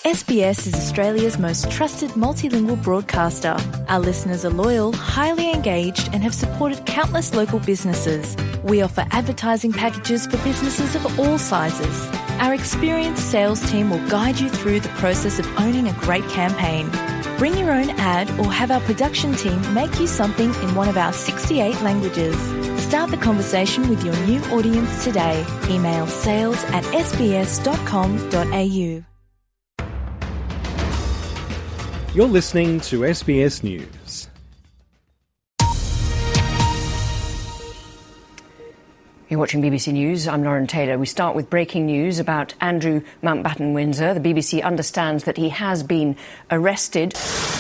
SBS is Australia's most trusted multilingual broadcaster. Our listeners are loyal, highly engaged and have supported countless local businesses. We offer advertising packages for businesses of all sizes. Our experienced sales team will guide you through the process of owning a great campaign. Bring your own ad or have our production team make you something in one of our 68 languages. Start the conversation with your new audience today. Email sales@sbs.com.au. You're listening to SBS News. You're watching BBC News. I'm Lauren Taylor. We start with breaking news about Andrew Mountbatten-Windsor. The BBC understands that he has been arrested.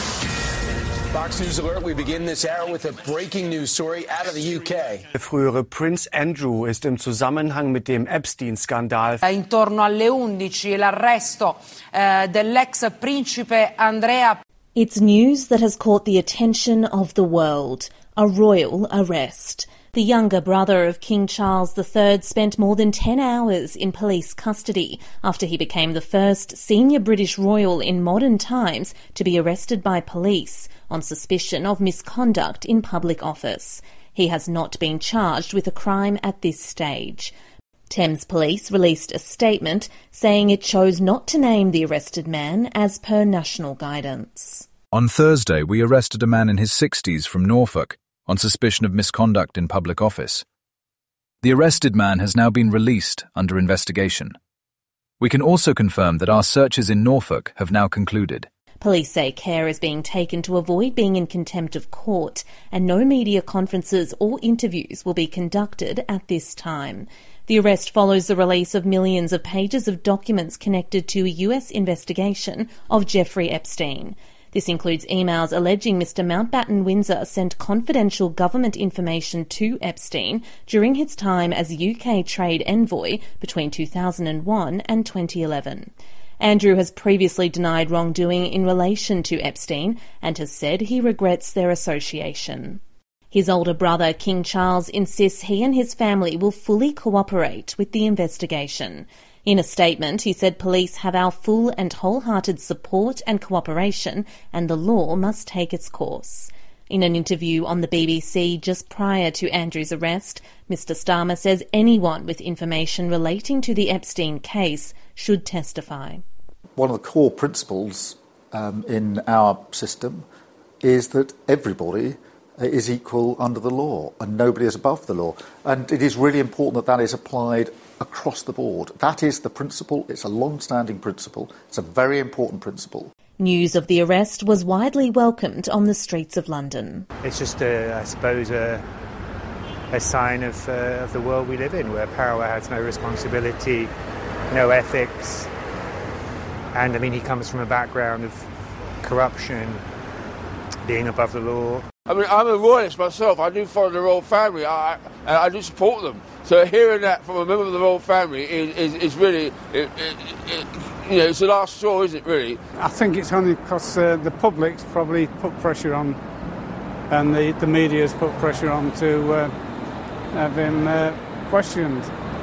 Fox News Alert, we begin this hour with a breaking news story out of the UK. Der frühere Prince Andrew ist im Zusammenhang mit dem Epstein-Skandal. Intorno alle 11 l'arresto dell'ex principe Andrea. It's news that has caught the attention of the world. A royal arrest. The younger brother of King Charles III spent more than 10 hours in police custody after he became the first senior British royal in modern times to be arrested by police on suspicion of misconduct in public office. He has not been charged with a crime at this stage. Thames Police released a statement saying it chose not to name the arrested man as per national guidance. On Thursday, we arrested a man in his 60s from Norfolk on suspicion of misconduct in public office. The arrested man has now been released under investigation. We can also confirm that our searches in Norfolk have now concluded. Police say care is being taken to avoid being in contempt of court, and no media conferences or interviews will be conducted at this time. The arrest follows the release of millions of pages of documents connected to a US investigation of Jeffrey Epstein. This includes emails alleging Mr. Mountbatten-Windsor sent confidential government information to Epstein during his time as UK trade envoy between 2001 and 2011. Andrew has previously denied wrongdoing in relation to Epstein and has said he regrets their association. His older brother, King Charles, insists he and his family will fully cooperate with the investigation. In a statement, he said police have our full and wholehearted support and cooperation, and the law must take its course. In an interview on the BBC just prior to Andrew's arrest, Mr. Starmer says anyone with information relating to the Epstein case should testify. One of the core principles in our system is that everybody is equal under the law and nobody is above the law. And it is really important that that is applied across the board. That is the principle. It's a long-standing principle. It's a very important principle. News of the arrest was widely welcomed on the streets of London. It's just, I suppose, a sign of the world we live in, where power has no responsibility, no ethics. And, I mean, he comes from a background of corruption, being above the law. I mean, I'm a royalist myself. I do follow the royal family. I do support them. So hearing that from a member of the royal family is really, it's the last straw, isn't it, really? I think it's only because the public's probably put pressure on, and the media's put pressure on to have him questioned.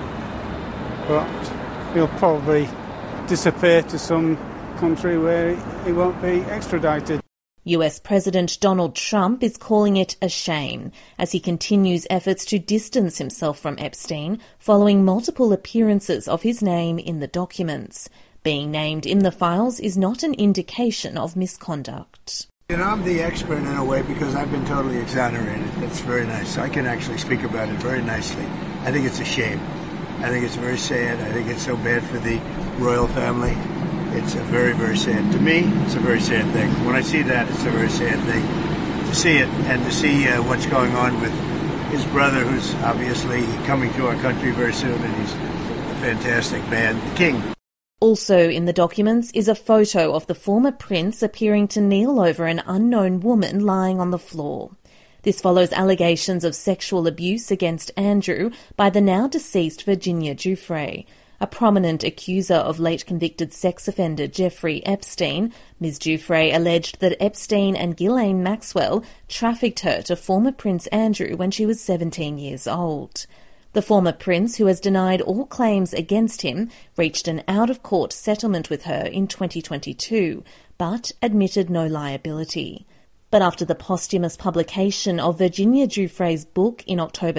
But he'll probably disappear to some country where he won't be extradited. US President Donald Trump is calling it a shame as he continues efforts to distance himself from Epstein following multiple appearances of his name in the documents. Being named in the files is not an indication of misconduct. And I'm the expert in a way because I've been totally exonerated. That's very nice. I can actually speak about it very nicely. I think it's a shame. I think it's very sad. I think it's so bad for the royal family. It's a very, very sad. To me, it's a very sad thing. When I see that, it's a very sad thing. To see it and to see what's going on with his brother, who's obviously coming to our country very soon, and he's a fantastic man, the king. Also in the documents is a photo of the former prince appearing to kneel over an unknown woman lying on the floor. This follows allegations of sexual abuse against Andrew by the now deceased Virginia Giuffre. A prominent accuser of late convicted sex offender Jeffrey Epstein, Ms. Giuffre alleged that Epstein and Ghislaine Maxwell trafficked her to former Prince Andrew when she was 17 years old. The former prince, who has denied all claims against him, reached an out-of-court settlement with her in 2022, but admitted no liability. But after the posthumous publication of Virginia Giuffre's book in October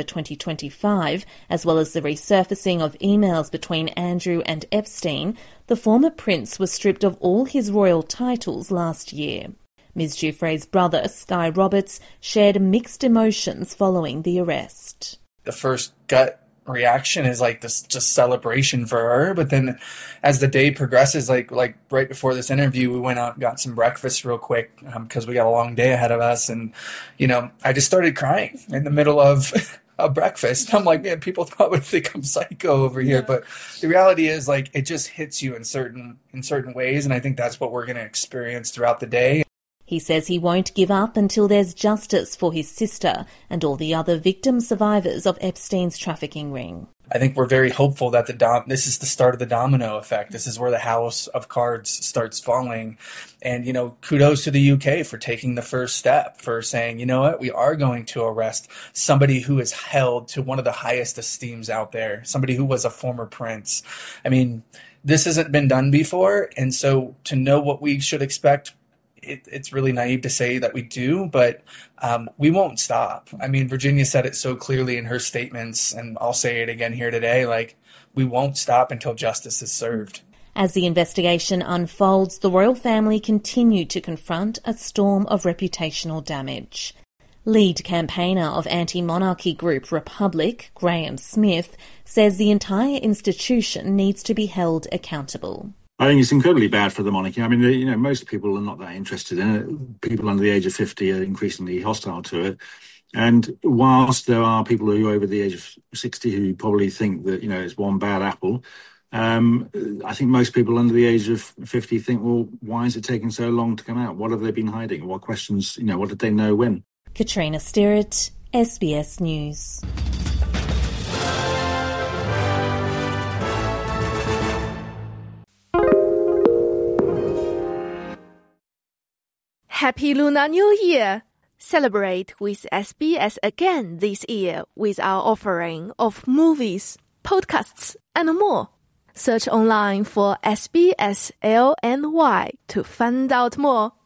2025, as well as the resurfacing of emails between Andrew and Epstein, the former prince was stripped of all his royal titles last year. Ms. Giuffre's brother, Sky Roberts, shared mixed emotions following the arrest. The first gut reaction is like this just celebration for her, but then as the day progresses, like right before this interview, we went out and got some breakfast real quick because we got a long day ahead of us, and I just started crying in the middle of a breakfast. I'm like, man, people probably think I'm psycho over here, but the reality is, like, it just hits you in certain ways, and I think that's what we're going to experience throughout the day. He says he won't give up until there's justice for his sister and all the other victim survivors of Epstein's trafficking ring. I think we're very hopeful that this is the start of the domino effect. This is where the house of cards starts falling. And, kudos to the UK for taking the first step, for saying, you know what, we are going to arrest somebody who is held to one of the highest esteems out there, somebody who was a former prince. I mean, this hasn't been done before. And so to know what we should expect, it's really naive to say that we do, but we won't stop. I mean, Virginia said it so clearly in her statements, and I'll say it again here today, like, we won't stop until justice is served. As the investigation unfolds, the royal family continue to confront a storm of reputational damage. Lead campaigner of anti-monarchy group Republic, Graham Smith, says the entire institution needs to be held accountable. I think it's incredibly bad for the monarchy. I mean, most people are not that interested in it. People under the age of 50 are increasingly hostile to it. And whilst there are people who are over the age of 60 who probably think that, it's one bad apple, I think most people under the age of 50 think, well, why is it taking so long to come out? What have they been hiding? What questions, what did they know when? Katrina Stirrett, SBS News. Happy Lunar New Year! Celebrate with SBS again this year with our offering of movies, podcasts, and more. Search online for SBS LNY to find out more.